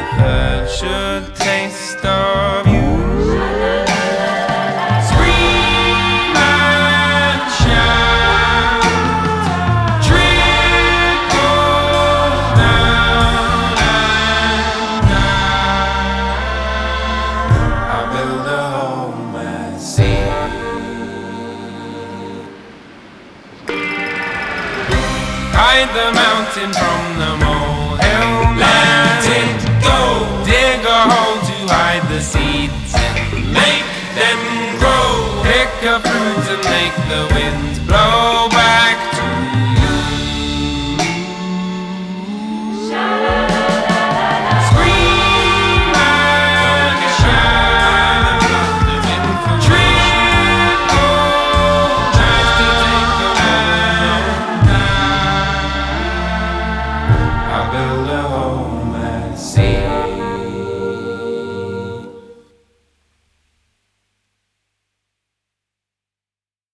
such a taste of you. Scream and shout, trickle down and down. I build a home at sea. Hide the mountain from the molehill man. Let it go. Dig a hole to hide